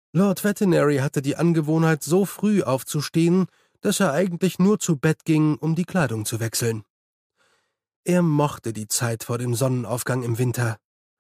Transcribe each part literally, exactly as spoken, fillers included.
Lord Vetinary hatte die Angewohnheit, so früh aufzustehen, dass er eigentlich nur zu Bett ging, um die Kleidung zu wechseln. Er mochte die Zeit vor dem Sonnenaufgang im Winter.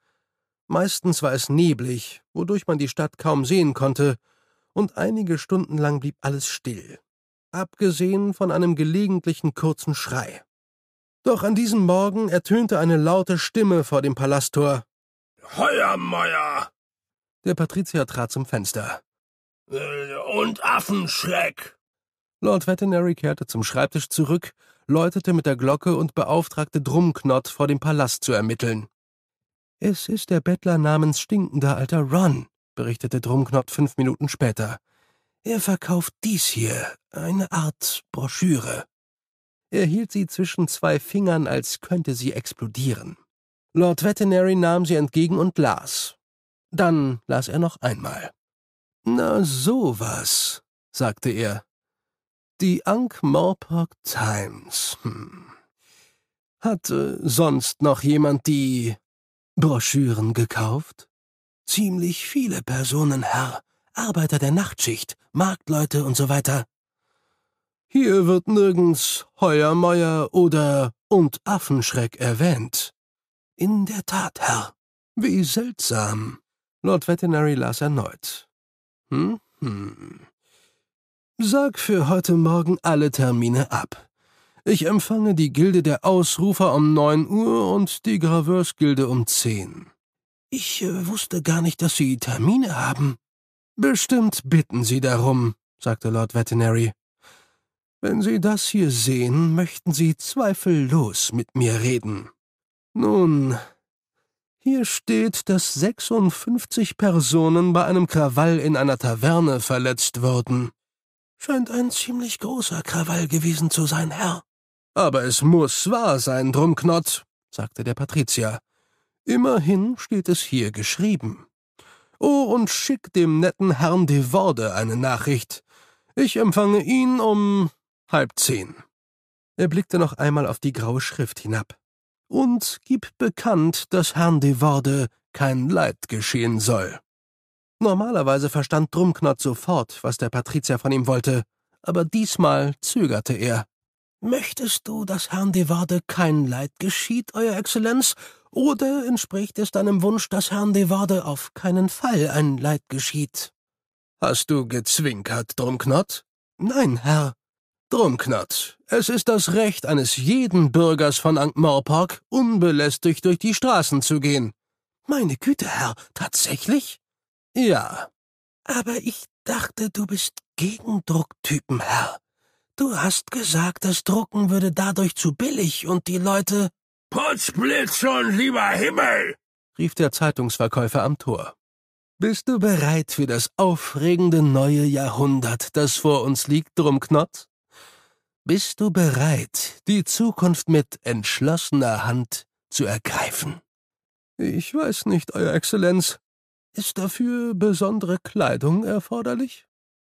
Meistens war es neblig, wodurch man die Stadt kaum sehen konnte, und einige Stunden lang blieb alles still, abgesehen von einem gelegentlichen kurzen Schrei. Doch an diesem Morgen ertönte eine laute Stimme vor dem Palasttor. »Heuermeier!« Der Patrizier trat zum Fenster. Äh, »Und Affenschreck!« Lord Vetinary kehrte zum Schreibtisch zurück, läutete mit der Glocke und beauftragte Drumknott, vor dem Palast zu ermitteln. »Es ist der Bettler namens stinkender alter Ron«, berichtete Drumknott fünf Minuten später. »Er verkauft dies hier, eine Art Broschüre.« Er hielt sie zwischen zwei Fingern, als könnte sie explodieren. Lord Vetinary nahm sie entgegen und las. Dann las er noch einmal. »Na sowas«, sagte er. »Die Ankh-Morpork Times. Hm. Hat äh, sonst noch jemand die Broschüren gekauft?« »Ziemlich viele Personen, Herr. Arbeiter der Nachtschicht, Marktleute und so weiter.« »Hier wird nirgends Heuermeier oder und Affenschreck erwähnt.« »In der Tat, Herr. Wie seltsam.« Lord Vetinary las erneut. »Hm, hm. Sag für heute Morgen alle Termine ab. Ich empfange die Gilde der Ausrufer um neun Uhr und die Graveursgilde um zehn. »Ich äh, wusste gar nicht, dass Sie Termine haben.« »Bestimmt bitten Sie darum«, sagte Lord Vetinary. »Wenn Sie das hier sehen, möchten Sie zweifellos mit mir reden. Nun, hier steht, dass sechsundfünfzig Personen bei einem Krawall in einer Taverne verletzt wurden. Scheint ein ziemlich großer Krawall gewesen zu sein, Herr.« »Aber es muss wahr sein, Drumknott«, sagte der Patrizier. »Immerhin steht es hier geschrieben. Oh, und schick dem netten Herrn de Vorde eine Nachricht. Ich empfange ihn um halb zehn.« Er blickte noch einmal auf die graue Schrift hinab. »Und gib bekannt, dass Herrn de Vorde kein Leid geschehen soll.« Normalerweise verstand Drumknott sofort, was der Patrizier von ihm wollte, aber diesmal zögerte er. »Möchtest du, dass Herrn de Vorde kein Leid geschieht, Euer Exzellenz, oder entspricht es deinem Wunsch, dass Herrn de Vorde auf keinen Fall ein Leid geschieht?« »Hast du gezwinkert, Drumknott?« »Nein, Herr.« »Drumknott, es ist das Recht eines jeden Bürgers von Ankh-Morpork, unbelästigt durch die Straßen zu gehen.« »Meine Güte, Herr, tatsächlich?« »Ja.« »Aber ich dachte, du bist gegen Drucktypen, Herr. Du hast gesagt, das Drucken würde dadurch zu billig und die Leute...« »Potzblitz und lieber Himmel«, rief der Zeitungsverkäufer am Tor. »Bist du bereit für das aufregende neue Jahrhundert, das vor uns liegt, Drumknott? Bist du bereit, die Zukunft mit entschlossener Hand zu ergreifen?« »Ich weiß nicht, Euer Exzellenz. Ist dafür besondere Kleidung erforderlich?«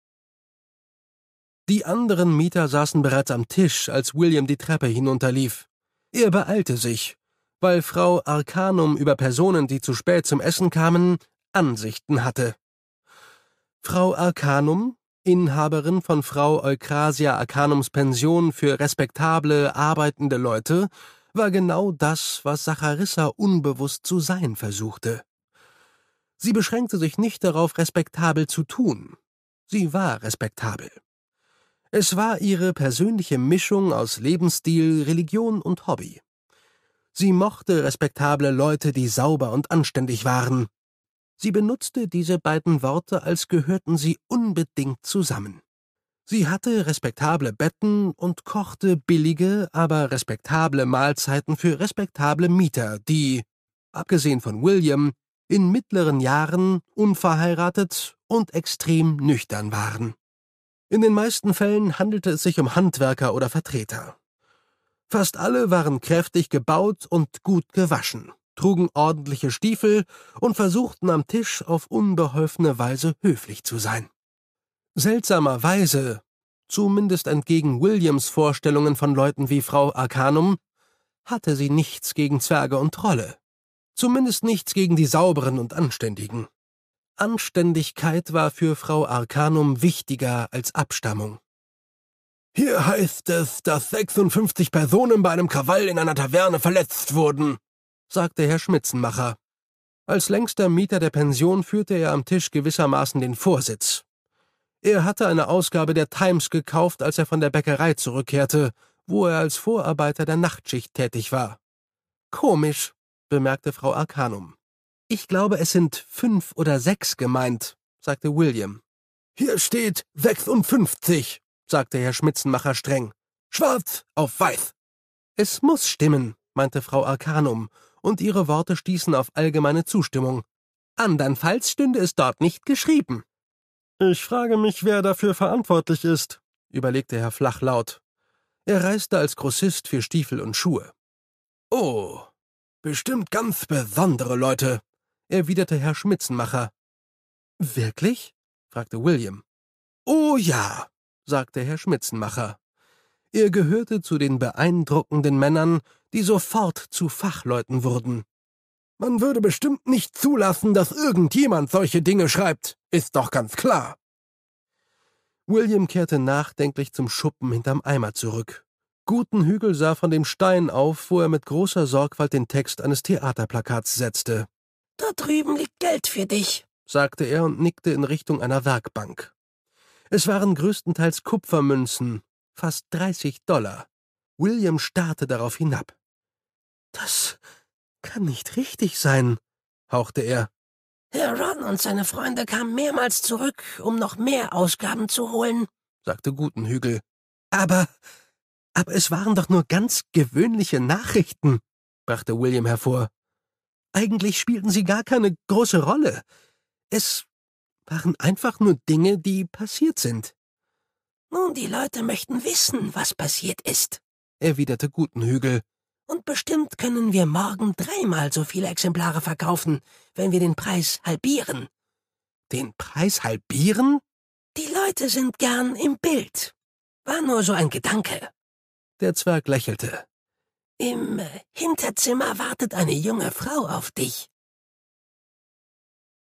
Die anderen Mieter saßen bereits am Tisch, als William die Treppe hinunterlief. Er beeilte sich, weil Frau Arcanum über Personen, die zu spät zum Essen kamen, Ansichten hatte. Frau Arcanum, Inhaberin von Frau Eukrasia Arcanums Pension für respektable, arbeitende Leute, war genau das, was Sacharissa unbewusst zu sein versuchte. Sie beschränkte sich nicht darauf, respektabel zu tun. Sie war respektabel. Es war ihre persönliche Mischung aus Lebensstil, Religion und Hobby. Sie mochte respektable Leute, die sauber und anständig waren. Sie benutzte diese beiden Worte, als gehörten sie unbedingt zusammen. Sie hatte respektable Betten und kochte billige, aber respektable Mahlzeiten für respektable Mieter, die, abgesehen von William, in mittleren Jahren, unverheiratet und extrem nüchtern waren. In den meisten Fällen handelte es sich um Handwerker oder Vertreter. Fast alle waren kräftig gebaut und gut gewaschen, trugen ordentliche Stiefel und versuchten am Tisch auf unbeholfene Weise höflich zu sein. Seltsamerweise, zumindest entgegen Williams Vorstellungen von Leuten wie Frau Arcanum, hatte sie nichts gegen Zwerge und Trolle. Zumindest nichts gegen die Sauberen und Anständigen. Anständigkeit war für Frau Arcanum wichtiger als Abstammung. »Hier heißt es, dass sechsundfünfzig Personen bei einem Krawall in einer Taverne verletzt wurden«, sagte Herr Schmitzenmacher. Als längster Mieter der Pension führte er am Tisch gewissermaßen den Vorsitz. Er hatte eine Ausgabe der Times gekauft, als er von der Bäckerei zurückkehrte, wo er als Vorarbeiter der Nachtschicht tätig war. »Komisch«, bemerkte Frau Arcanum. »Ich glaube, es sind fünf oder sechs gemeint«, sagte William. »Hier steht sechsundfünfzig«, sagte Herr Schmitzenmacher streng. »Schwarz auf weiß.« »Es muss stimmen«, meinte Frau Arcanum, und ihre Worte stießen auf allgemeine Zustimmung. »Andernfalls stünde es dort nicht geschrieben.« »Ich frage mich, wer dafür verantwortlich ist«, überlegte Herr Flach laut. Er reiste als Grossist für Stiefel und Schuhe. »Oh, bestimmt ganz besondere Leute«, erwiderte Herr Schmitzenmacher. »Wirklich?« fragte William. »Oh ja«, sagte Herr Schmitzenmacher. Er gehörte zu den beeindruckenden Männern, die sofort zu Fachleuten wurden. »Man würde bestimmt nicht zulassen, dass irgendjemand solche Dinge schreibt, ist doch ganz klar.« William kehrte nachdenklich zum Schuppen hinterm Eimer zurück. Gutenhügel sah von dem Stein auf, wo er mit großer Sorgfalt den Text eines Theaterplakats setzte. »Da drüben liegt Geld für dich«, sagte er und nickte in Richtung einer Werkbank. Es waren größtenteils Kupfermünzen, fast dreißig Dollar. William starrte darauf hinab. »Das kann nicht richtig sein«, hauchte er. »Herr Ron und seine Freunde kamen mehrmals zurück, um noch mehr Ausgaben zu holen«, sagte Gutenhügel. »Aber, aber es waren doch nur ganz gewöhnliche Nachrichten«, brachte William hervor. »Eigentlich spielten sie gar keine große Rolle. Es waren einfach nur Dinge, die passiert sind.« »Nun, die Leute möchten wissen, was passiert ist«, erwiderte Gutenhügel. »Und bestimmt können wir morgen dreimal so viele Exemplare verkaufen, wenn wir den Preis halbieren.« »Den Preis halbieren?« »Die Leute sind gern im Bild. War nur so ein Gedanke.« Der Zwerg lächelte. »Im Hinterzimmer wartet eine junge Frau auf dich.«